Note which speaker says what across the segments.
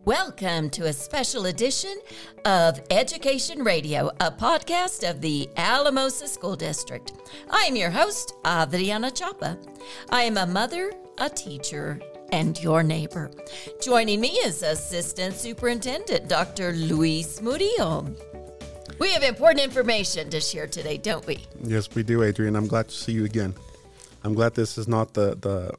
Speaker 1: Welcome to a special edition of Education Radio, a podcast of the Alamosa School District. I am your host, Adriana Chapa. I am a mother, a teacher, and your neighbor. Joining me is Assistant Superintendent Dr. Luis Murillo. We have important information to share today, don't we?
Speaker 2: Yes, we do, Adrian. I'm glad to see you again. I'm glad this is not the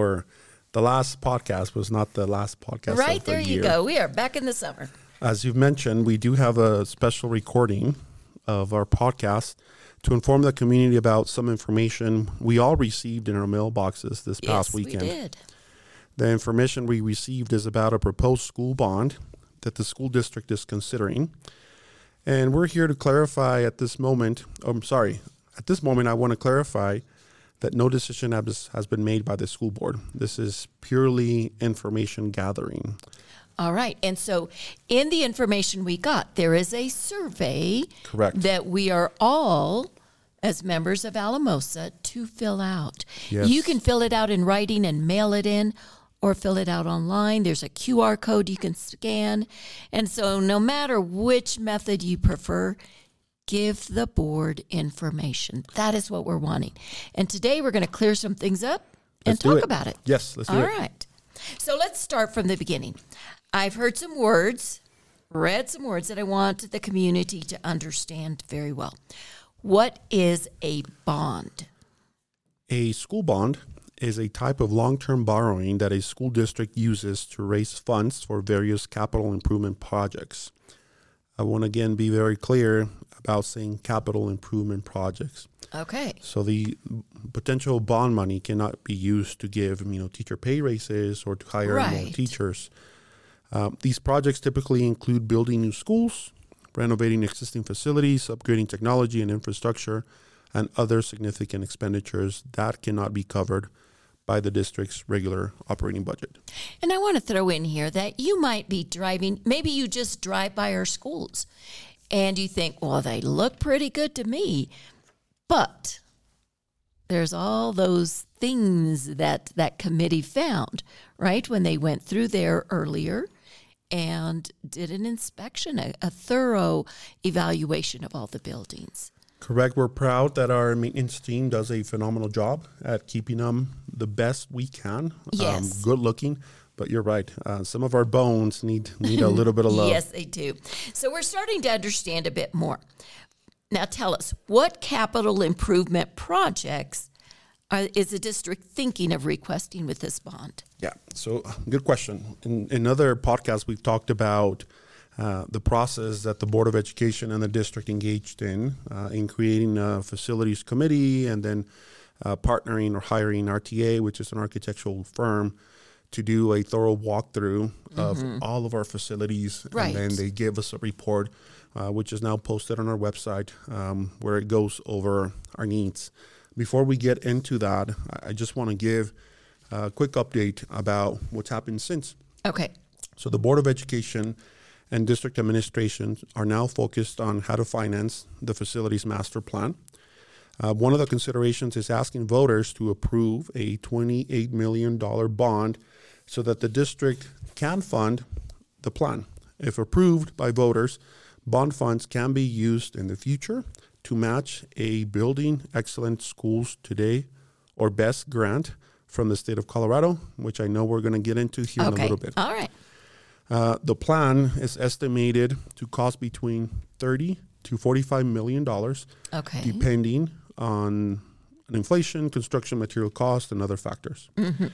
Speaker 2: last podcast was not the last podcast.
Speaker 1: Right, there you go. We are back in the summer.
Speaker 2: As you've mentioned, we do have a special recording of our podcast to inform the community about some information we all received in our mailboxes this past weekend.
Speaker 1: Yes, we did.
Speaker 2: The information we received is about a proposed school bond that the school district is considering. And we're here to clarify at this moment, I want to clarify that no decision has been made by the school board. This is purely information gathering.
Speaker 1: All right. And so in the information we got, there is a survey
Speaker 2: Correct.
Speaker 1: that we are all, as members of Alamosa, to fill out.
Speaker 2: Yes.
Speaker 1: You can fill it out in writing and mail it in, or fill it out online. There's a QR code you can scan. And so no matter which method you prefer, give the board information. That is what we're wanting. And today we're going to clear some things up and talk about it.
Speaker 2: Yes, let's do it.
Speaker 1: All right. So let's start from the beginning. I've heard some words, read some words that I want the community to understand very well. What is a bond?
Speaker 2: A school bond is a type of long-term borrowing that a school district uses to raise funds for various capital improvement projects. I want to again be very clear about saying capital improvement projects.
Speaker 1: Okay.
Speaker 2: So the potential bond money cannot be used to give, teacher pay raises or to hire more teachers. These projects typically include building new schools, renovating existing facilities, upgrading technology and infrastructure, and other significant expenditures that cannot be covered by the district's regular operating budget.
Speaker 1: And I want to throw in here that you might be driving, maybe you just drive by our schools and you think, well, they look pretty good to me. But there's all those things that committee found, right, when they went through there earlier and did an inspection, a thorough evaluation of all the buildings.
Speaker 2: Correct. We're proud that our maintenance team does a phenomenal job at keeping them the best we can.
Speaker 1: Yes.
Speaker 2: Good looking. But you're right. Some of our bones need a little bit of love.
Speaker 1: Yes, they do. So we're starting to understand a bit more. Now tell us, what capital improvement projects is the district thinking of requesting with this bond?
Speaker 2: Yeah. So good question. In other podcasts, we've talked about the process that the Board of Education and the district engaged in creating a facilities committee and then partnering or hiring RTA, which is an architectural firm, to do a thorough walkthrough of all of our facilities.
Speaker 1: Right.
Speaker 2: And then they give us a report, which is now posted on our website, where it goes over our needs. Before we get into that, I just want to give a quick update about what's happened since.
Speaker 1: Okay.
Speaker 2: So the Board of Education and district administration are now focused on how to finance the facilities master plan. One of the considerations is asking voters to approve a $28 million bond so that the district can fund the plan. If approved by voters, bond funds can be used in the future to match a Building Excellent Schools Today or BEST grant from the state of Colorado, which I know we're going to get into here in a little bit.
Speaker 1: All right.
Speaker 2: The plan is estimated to cost between $30 to $45 million, depending on inflation, construction material cost, and other factors.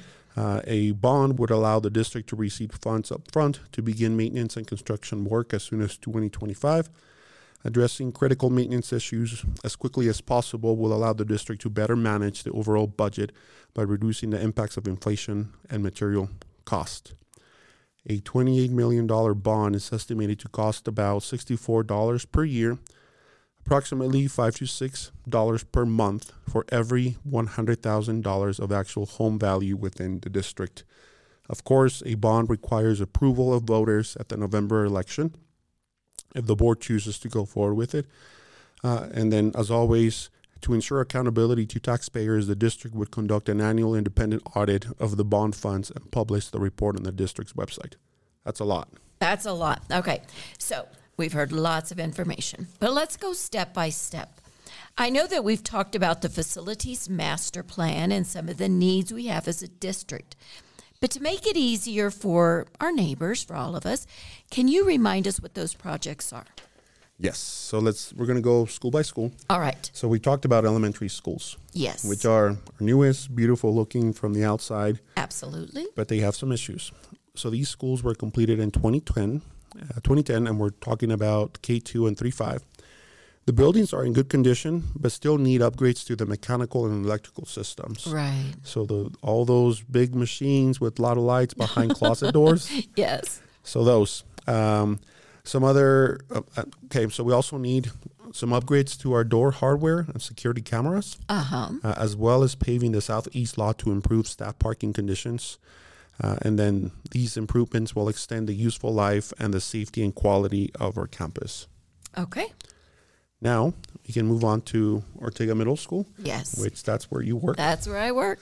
Speaker 2: A bond would allow the district to receive funds up front to begin maintenance and construction work as soon as 2025. Addressing critical maintenance issues as quickly as possible will allow the district to better manage the overall budget by reducing the impacts of inflation and material cost. A $28 million bond is estimated to cost about $64 per year, approximately $5 to $6 per month for every $100,000 of actual home value within the district. Of course, a bond requires approval of voters at the November election if the board chooses to go forward with it. And then, as always, to ensure accountability to taxpayers, the district would conduct an annual independent audit of the bond funds and publish the report on the district's website. That's a lot.
Speaker 1: That's a lot. Okay. So we've heard lots of information, but let's go step by step. I know that we've talked about the facilities master plan and some of the needs we have as a district. But to make it easier for our neighbors, for all of us, can you remind us what those projects are?
Speaker 2: Yes. So we're going to go school by school.
Speaker 1: All right.
Speaker 2: So we talked about elementary schools.
Speaker 1: Yes.
Speaker 2: Which are our newest, beautiful looking from the outside.
Speaker 1: Absolutely.
Speaker 2: But they have some issues. So these schools were completed in 2010, and we're talking about K2 and 3-5. The buildings are in good condition, but still need upgrades to the mechanical and electrical systems.
Speaker 1: Right.
Speaker 2: So all those big machines with a lot of lights behind closet doors.
Speaker 1: Yes.
Speaker 2: So those. Some other, so we also need some upgrades to our door hardware and security cameras, as well as paving the southeast lot to improve staff parking conditions. And then these improvements will extend the useful life and the safety and quality of our campus.
Speaker 1: Okay.
Speaker 2: Now, we can move on to Ortega Middle School.
Speaker 1: Yes.
Speaker 2: Which that's where you work.
Speaker 1: That's where I work.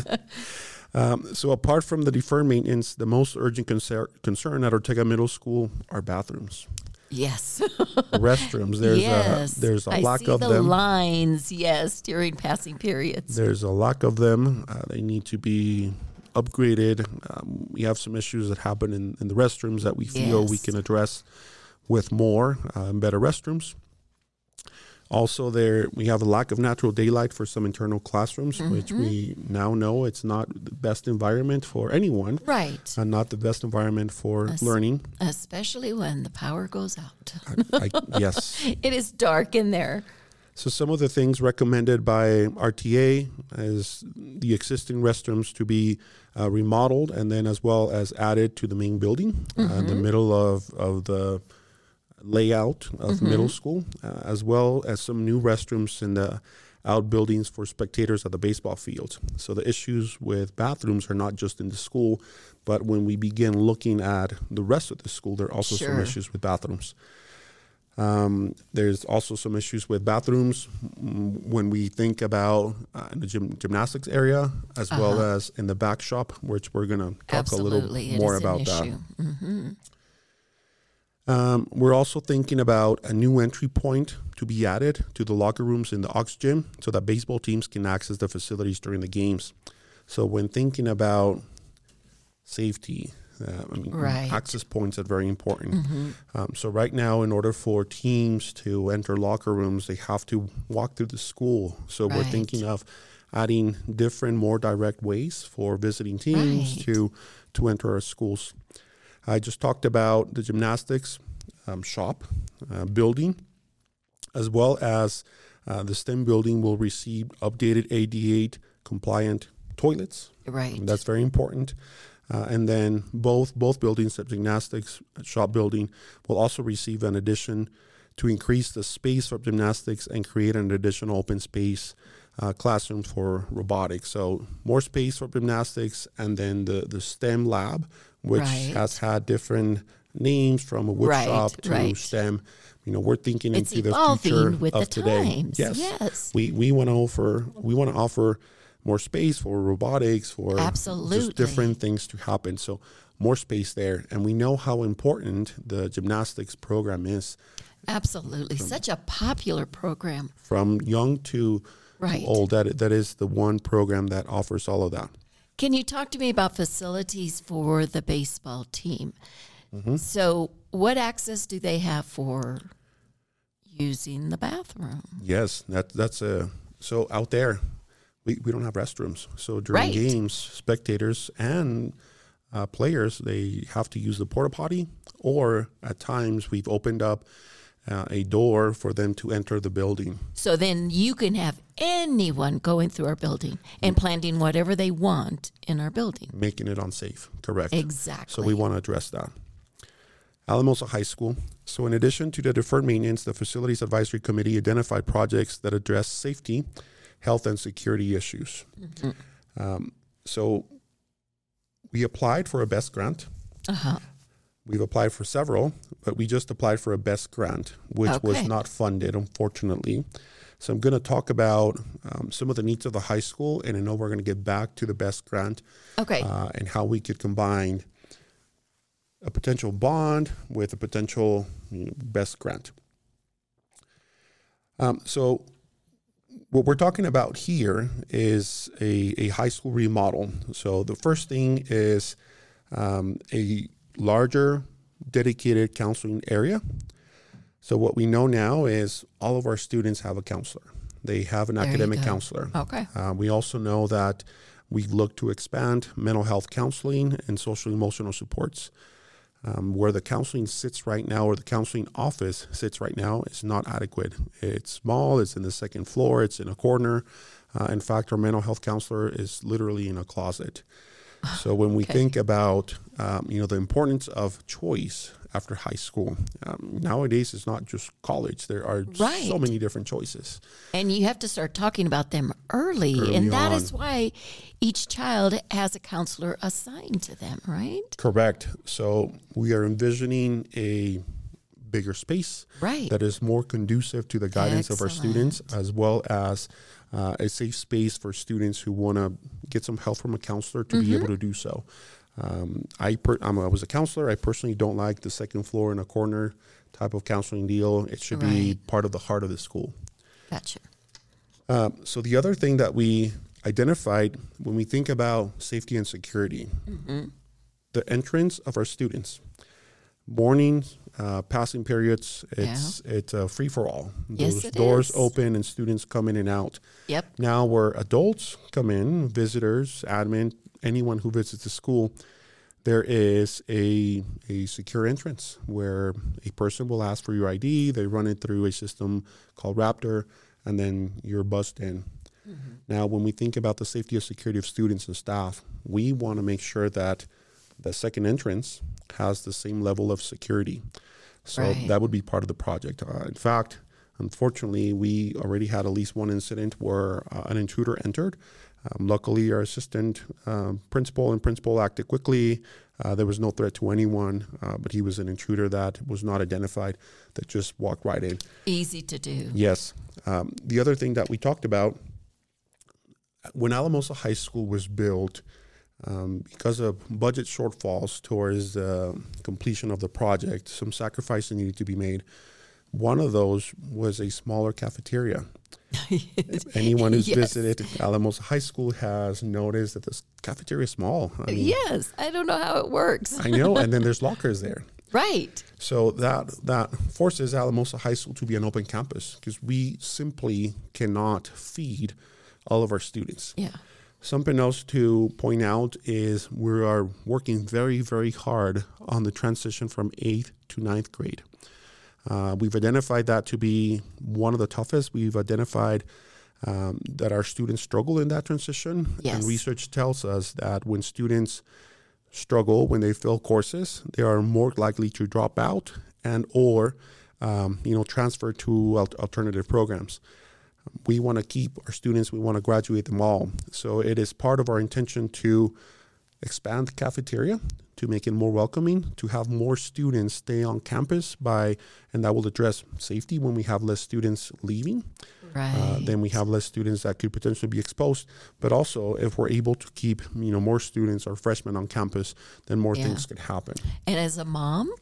Speaker 2: So apart from the deferred maintenance, the most urgent concern at Ortega Middle School are bathrooms.
Speaker 1: Yes.
Speaker 2: Restrooms. There's a lack of them.
Speaker 1: I see the lines, yes, during passing periods.
Speaker 2: There's a lack of them. They need to be upgraded. We have some issues that happen in the restrooms that we feel we can address with more and better restrooms. Also, we have a lack of natural daylight for some internal classrooms, which we now know it's not the best environment for anyone.
Speaker 1: Right.
Speaker 2: And not the best environment for learning.
Speaker 1: Especially when the power goes out.
Speaker 2: Yes.
Speaker 1: It is dark in there.
Speaker 2: So some of the things recommended by RTA is the existing restrooms to be remodeled and then as well as added to the main building in the middle of the layout of middle school, as well as some new restrooms in the outbuildings for spectators at the baseball field. So the issues with bathrooms are not just in the school, but when we begin looking at the rest of the school, there are also some issues with bathrooms. There's also some issues with bathrooms when we think about in the gymnastics area, as well as in the back shop, which we're going to talk a little more about that. We're also thinking about a new entry point to be added to the locker rooms in the Ox Gym so that baseball teams can access the facilities during the games. So when thinking about safety, access points are very important. So right now, in order for teams to enter locker rooms, they have to walk through the school. So we're thinking of adding different, more direct ways for visiting teams to enter our schools. I just talked about the gymnastics shop building, as well as the STEM building will receive updated ADA compliant toilets.
Speaker 1: Right.
Speaker 2: And that's very important. And then both buildings, the gymnastics shop building, will also receive an addition to increase the space for gymnastics and create an additional open space classroom for robotics. So more space for gymnastics, and then the STEM lab, which has had different names from a wood shop to STEM. We're thinking
Speaker 1: it's
Speaker 2: into the future
Speaker 1: with
Speaker 2: of
Speaker 1: the
Speaker 2: today.
Speaker 1: Times. Yes.
Speaker 2: We want to offer more space for robotics, for just different things to happen. So more space there. And we know how important the gymnastics program is.
Speaker 1: Absolutely. Such a popular program.
Speaker 2: From young to old, that is the one program that offers all of that.
Speaker 1: Can you talk to me about facilities for the baseball team? So what access do they have for using the bathroom?
Speaker 2: Yes, so out there, we don't have restrooms. So during games, spectators and players, they have to use the porta potty, or at times we've opened up a door for them to enter the building.
Speaker 1: So then you can have anyone going through our building and planting whatever they want in our building.
Speaker 2: Making it unsafe, correct.
Speaker 1: Exactly.
Speaker 2: So we want to address that. Alamosa High School. So in addition to the deferred maintenance, the Facilities Advisory Committee identified projects that address safety, health, and security issues. So we applied for a BEST grant. We've applied for several, but we just applied for a BEST grant, which was not funded, unfortunately. So I'm going to talk about some of the needs of the high school, and I know we're going to get back to the BEST grant and how we could combine a potential bond with a potential best grant. So what we're talking about here is a high school remodel. So the first thing is a larger dedicated counseling area. So what we know now is all of our students have a counselor. They have an academic counselor.
Speaker 1: Okay.
Speaker 2: We also know that we've looked to expand mental health counseling and social emotional supports. Where the counseling sits right now, or the counseling office sits right now, is not adequate. It's small, it's in the second floor, it's in a corner. In fact, our mental health counselor is literally in a closet. So when we think about, the importance of choice after high school, nowadays it's not just college. There are so many different choices.
Speaker 1: And you have to start talking about them early and that is why each child has a counselor assigned to them, right?
Speaker 2: Correct. So we are envisioning a bigger space that is more conducive to the guidance of our students, as well as a safe space for students who want to get some help from a counselor to be able to do so. I was a counselor. I personally don't like the second floor in a corner type of counseling deal. It should be part of the heart of the school.
Speaker 1: Gotcha.
Speaker 2: So the other thing that we identified when we think about safety and security, the entrance of our students, mornings, passing periods, it's a free for all. Those doors open and students come in and out.
Speaker 1: Yep.
Speaker 2: Now where adults come in, visitors, admin, anyone who visits the school, there is a secure entrance where a person will ask for your ID. They run it through a system called Raptor, and then you're buzzed in. Now, when we think about the safety and security of students and staff, we want to make sure that the second entrance has the same level of security. So that would be part of the project. In fact, unfortunately, we already had at least one incident where an intruder entered. Luckily, our assistant principal acted quickly. There was no threat to anyone, but he was an intruder that was not identified that just walked right in.
Speaker 1: Easy to do.
Speaker 2: Yes. The other thing that we talked about, when Alamosa High School was built, because of budget shortfalls towards the completion of the project, some sacrifices needed to be made. One of those was a smaller cafeteria. If anyone who's visited Alamosa High School has noticed that this cafeteria is small.
Speaker 1: I don't know how it works.
Speaker 2: I know, and then there's lockers there.
Speaker 1: Right.
Speaker 2: So that forces Alamosa High School to be an open campus because we simply cannot feed all of our students.
Speaker 1: Yeah.
Speaker 2: Something else to point out is we are working very, very hard on the transition from 8th to 9th grade. We've identified that to be one of the toughest. We've identified that our students struggle in that transition.
Speaker 1: Yes.
Speaker 2: And research tells us that when students struggle, when they fail courses, they are more likely to drop out and or transfer to alternative programs. We want to keep our students. We want to graduate them all. So it is part of our intention to expand the cafeteria, to make it more welcoming, to have more students stay on campus and that will address safety when we have less students leaving.
Speaker 1: Right.
Speaker 2: Then we have less students that could potentially be exposed. But also, if we're able to keep more students or freshmen on campus, then more things could happen.
Speaker 1: And as a mom,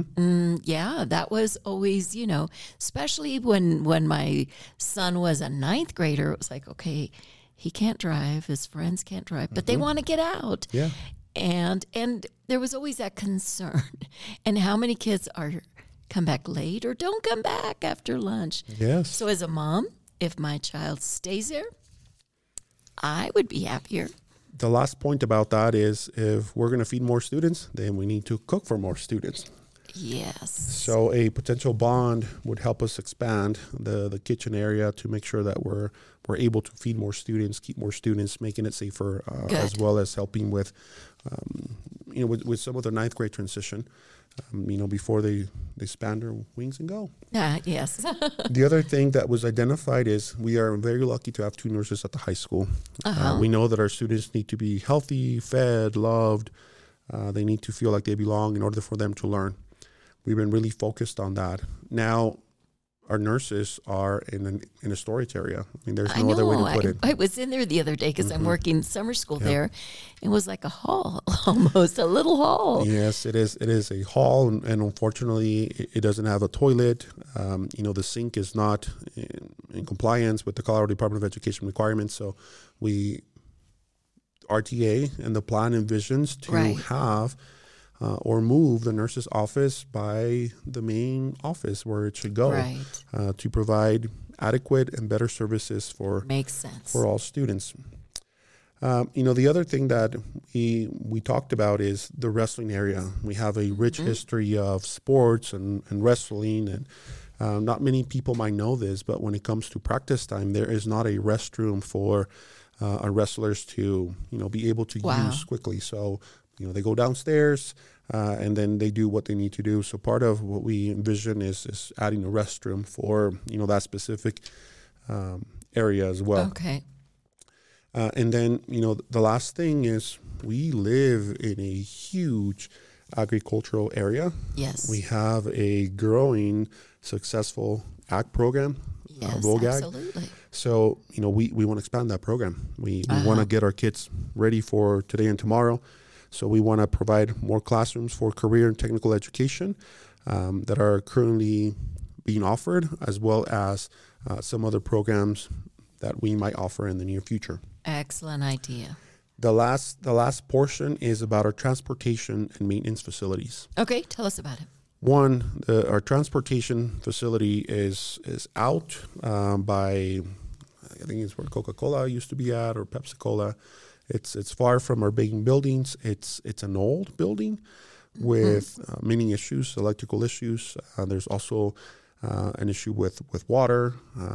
Speaker 1: that was always, especially when my son was a 9th grader, it was like, okay, he can't drive, his friends can't drive, but they want to get out.
Speaker 2: Yeah.
Speaker 1: And there was always that concern. And how many kids come back late or don't come back after lunch?
Speaker 2: Yes.
Speaker 1: So as a mom, if my child stays there, I would be happier.
Speaker 2: The last point about that is if we're going to feed more students, then we need to cook for more students.
Speaker 1: Yes.
Speaker 2: So a potential bond would help us expand the kitchen area to make sure that we're able to feed more students, keep more students, making it safer, as well as helping with, with some of the 9th grade transition, before they span their wings and go.
Speaker 1: Yes.
Speaker 2: The other thing that was identified is we are very lucky to have 2 nurses at the high school. We know that our students need to be healthy, fed, loved. They need to feel like they belong in order for them to learn. We've been really focused on that. Now, our nurses are in a storage area. I mean, there's no other way to put it.
Speaker 1: I was in there the other day because I'm working summer school there. It was like a hall, almost a little hall.
Speaker 2: Yes, it is. It is a hall, and unfortunately, it doesn't have a toilet. The sink is not in compliance with the Colorado Department of Education requirements. So, RTA and the plan envisions to have or move the nurse's office by the main office where it should go to provide adequate and better services for all students. The other thing that we talked about is the wrestling area. We have a rich history of sports and wrestling, and not many people might know this, but when it comes to practice time, there is not a restroom for our wrestlers to be able to use quickly. So they go downstairs and then they do what they need to do. So part of what we envision is adding a restroom for that specific area as well.
Speaker 1: Okay.
Speaker 2: And then the last thing is we live in a huge agricultural area.
Speaker 1: Yes.
Speaker 2: We have a growing, successful ag program.
Speaker 1: Yes, absolutely.
Speaker 2: So, we want to expand that program. We want to get our kids ready for today and tomorrow. So we want to provide more classrooms for career and technical education that are currently being offered, as well as some other programs that we might offer in the near future.
Speaker 1: Excellent idea.
Speaker 2: The last portion is about our transportation and maintenance facilities.
Speaker 1: Okay, tell us about it.
Speaker 2: One, our transportation facility is out by, I think it's where Coca-Cola used to be at, or Pepsi-Cola. It's far from our main buildings. It's an old building with many issues, electrical issues. There's also an issue with water.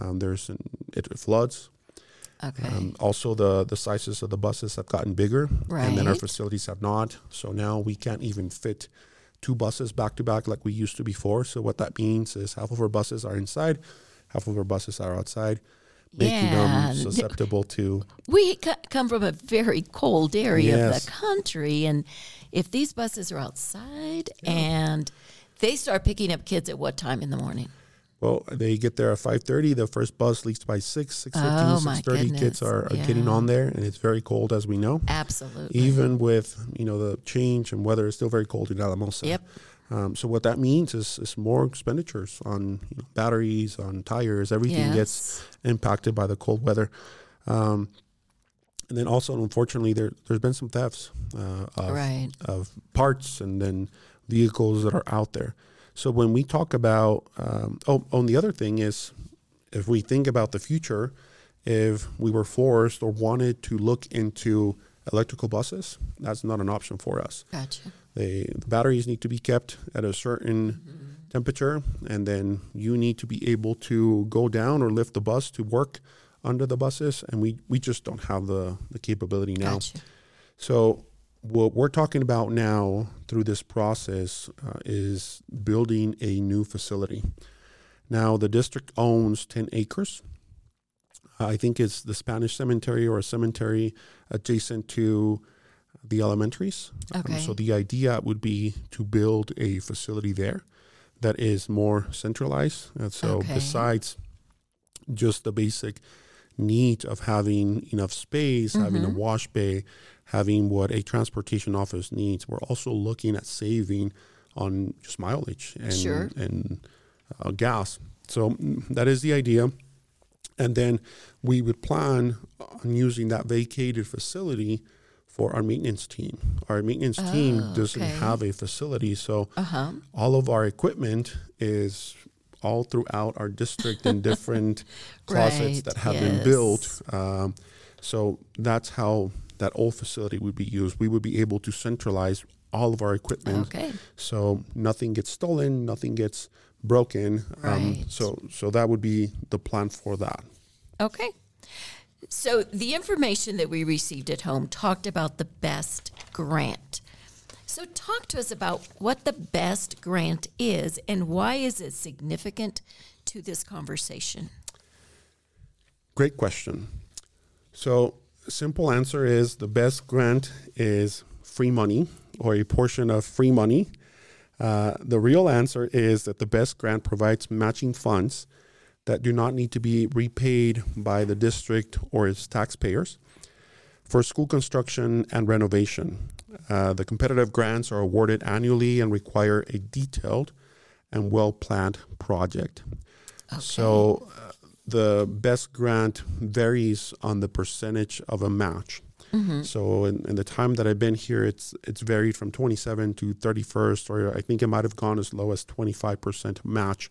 Speaker 2: It floods.
Speaker 1: Okay.
Speaker 2: Also, the sizes of the buses have gotten bigger, and then our facilities have not. So now we can't even fit 2 buses back to back like we used to before. So what that means is half of our buses are inside, half of our buses are outside, making them susceptible to...
Speaker 1: We come from a very cold area of the country, and if these buses are outside and they start picking up kids at what time in the morning?
Speaker 2: Well, they get there at 5:30. The first bus leaves by 6:15, 6:30. Kids are getting on there, and it's very cold, as we know.
Speaker 1: Absolutely.
Speaker 2: Even with, the change in weather, it's still very cold in Alamosa.
Speaker 1: Yep.
Speaker 2: So what that means is more expenditures on batteries, on tires. Everything gets impacted by the cold weather. And then also, unfortunately, there's been some thefts of parts and then vehicles that are out there. So when we talk about, the other thing is, if we think about the future, if we were forced or wanted to look into electrical buses, that's not an option for us.
Speaker 1: Gotcha.
Speaker 2: The batteries need to be kept at a certain temperature, and then you need to be able to go down or lift the bus to work under the buses, and we just don't have the capability now.
Speaker 1: Gotcha.
Speaker 2: So what we're talking about now through this process is building a new facility. Now, the district owns 10 acres. I think it's the Spanish cemetery or a cemetery adjacent to the elementaries.
Speaker 1: Okay.
Speaker 2: So the idea would be to build a facility there that is more centralized. And so besides just the basic need of having enough space, having a wash bay, having what a transportation office needs, we're also looking at saving on just mileage and gas. So that is the idea. And then we would plan on using that vacated facility for our maintenance team. Our maintenance team doesn't have a facility, so all of our equipment is all throughout our district in different closets that have been built. So that's how that old facility would be used. We would be able to centralize all of our equipment, so nothing gets stolen, nothing gets broken. So that would be the plan for that.
Speaker 1: Okay. So the information that we received at home talked about the BEST grant. So talk to us about what the BEST grant is and why is it significant to this conversation?
Speaker 2: Great question. So simple answer is the BEST grant is free money or a portion of free money The real answer is that the BEST grant provides matching funds that do not need to be repaid by the district or its taxpayers for school construction and renovation. The competitive grants are awarded annually and require a detailed and well-planned project.
Speaker 1: Okay.
Speaker 2: So the BEST grant varies on the percentage of a match. Mm-hmm. So in the time that I've been here, it's varied from 27 to 31st, or I think it might have gone as low as 25% match.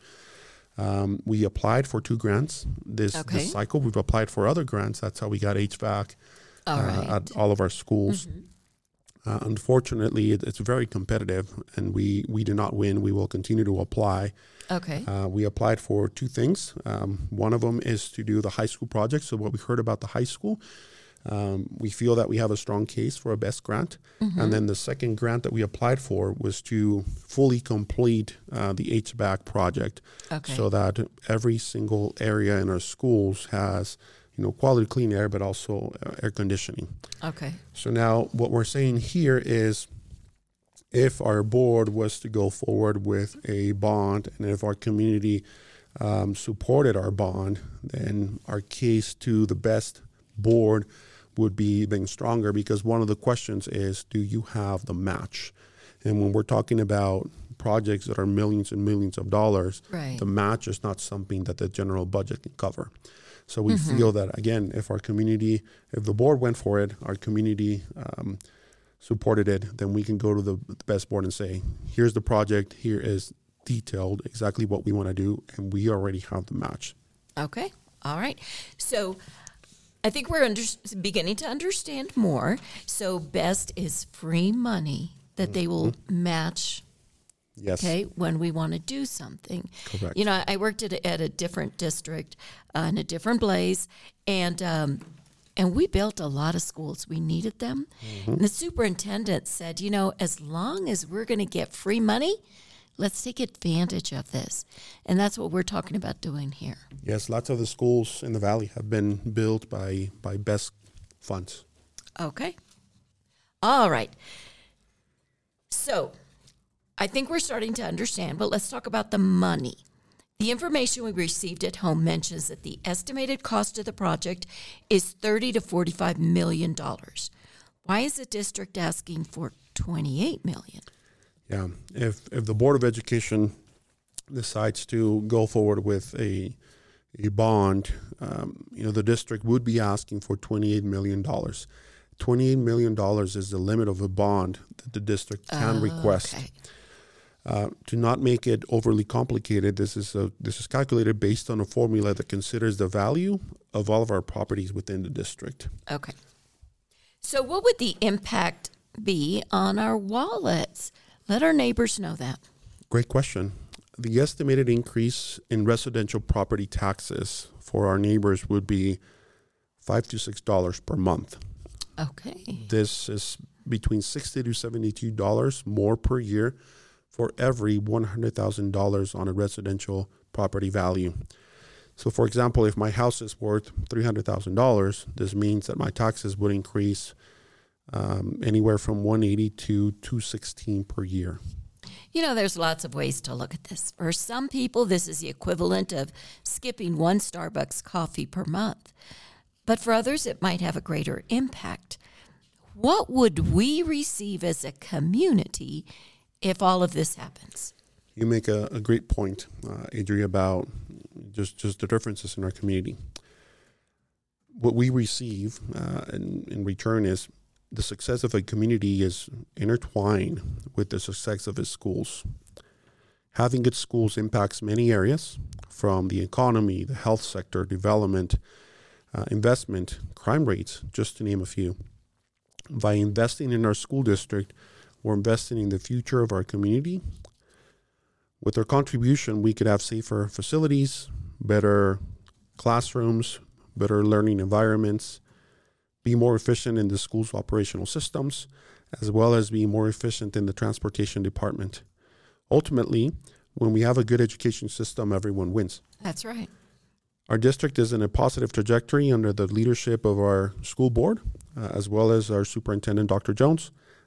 Speaker 2: We applied for 2 grants this cycle. We've applied for other grants. That's how we got HVAC at all of our schools. Mm-hmm. Unfortunately, it's very competitive, and we did not win. We will continue to apply.
Speaker 1: Okay.
Speaker 2: We applied for 2 things. One of them is to do the high school project. So what we heard about the high school, we feel that we have a strong case for a BEST grant. Mm-hmm. And then the second grant that we applied for was to fully complete the HVAC project, so that every single area in our schools has quality clean air, but also air conditioning.
Speaker 1: Okay.
Speaker 2: So now what we're saying here is, if our board was to go forward with a bond, and if our community supported our bond, then our case to the BEST board would be even stronger, because one of the questions is, do you have the match? And when we're talking about projects that are millions and millions of dollars, the match is not something that the general budget can cover. So we feel that, again, if the board went for it, our community supported it, then we can go to the BEST board and say, here's the project, here is detailed exactly what we want to do, and we already have the match.
Speaker 1: Okay. All right. So I think we're beginning to understand more. So BEST is free money that they will match.
Speaker 2: Yes.
Speaker 1: Okay, when we want to do something.
Speaker 2: Correct.
Speaker 1: I worked at a different district in a different place, and we built a lot of schools. We needed them. Mm-hmm. And the superintendent said, as long as we're going to get free money, let's take advantage of this. And that's what we're talking about doing here.
Speaker 2: Yes, lots of the schools in the Valley have been built by BEST funds.
Speaker 1: Okay. All right. So I think we're starting to understand, but let's talk about the money. The information we received at home mentions that the estimated cost of the project is $30 to $45 million. Why is the district asking for $28 million?
Speaker 2: Yeah, if the Board of Education decides to go forward with a bond, the district would be asking for $28 million. $28 million is the limit of a bond that the district can request.
Speaker 1: Okay.
Speaker 2: To not make it overly complicated, this is calculated based on a formula that considers the value of all of our properties within the district.
Speaker 1: Okay. So what would the impact be on our wallets? Let our neighbors know that.
Speaker 2: Great question. The estimated increase in residential property taxes for our neighbors would be $5 to $6 per month.
Speaker 1: Okay.
Speaker 2: This is between $60 to $72 more per year for every $100,000 on a residential property value. So, for example, if my house is worth $300,000, this means that my taxes would increase anywhere from $180 to $216 per year.
Speaker 1: There's lots of ways to look at this. For some people, this is the equivalent of skipping one Starbucks coffee per month. But for others, it might have a greater impact. What would we receive as a community if all of this happens?
Speaker 2: You make a great point, Adria, about just the differences in our community. What we receive in return is the success of a community is intertwined with the success of its schools. Having good schools impacts many areas, from the economy, the health sector, development, investment, crime rates, just to name a few. By investing in our school district, we're investing in the future of our community. With our contribution, we could have safer facilities, better classrooms, better learning environments, be more efficient in the school's operational systems, as well as be more efficient in the transportation department. Ultimately, when we have a good education system, everyone wins.
Speaker 1: That's right.
Speaker 2: Our district is in a positive trajectory under the leadership of our school board, as well as our superintendent, Dr. Jones,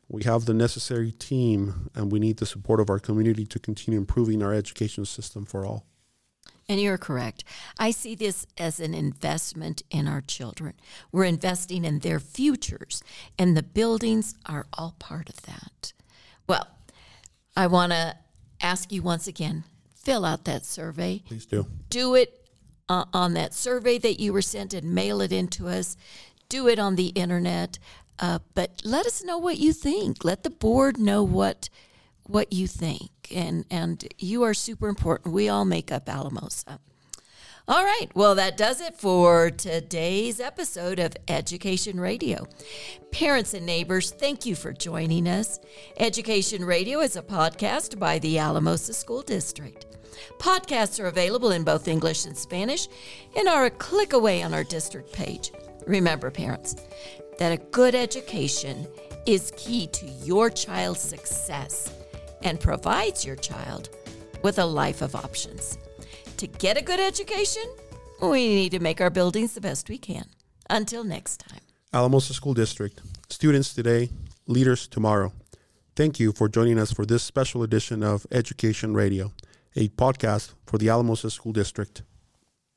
Speaker 2: We have the necessary team, and we need the support of our community to continue improving our education system for all.
Speaker 1: And you're correct. I see this as an investment in our children. We're investing in their futures, and the buildings are all part of that. Well, I want to ask you once again, fill out that survey.
Speaker 2: Please do.
Speaker 1: Do it on that survey that you were sent and mail it in to us. Do it on the internet. But let us know what you think. Let the board know what you think. And you are super important. We all make up Alamosa. All right. Well, that does it for today's episode of Education Radio. Parents and neighbors, thank you for joining us. Education Radio is a podcast by the Alamosa School District. Podcasts are available in both English and Spanish and are a click away on our district page. Remember, parents, that a good education is key to your child's success and provides your child with a life of options. To get a good education, we need to make our buildings the best we can. Until next time.
Speaker 2: Alamosa School District, students today, leaders tomorrow. Thank you for joining us for this special edition of Education Radio, a podcast for the Alamosa School District.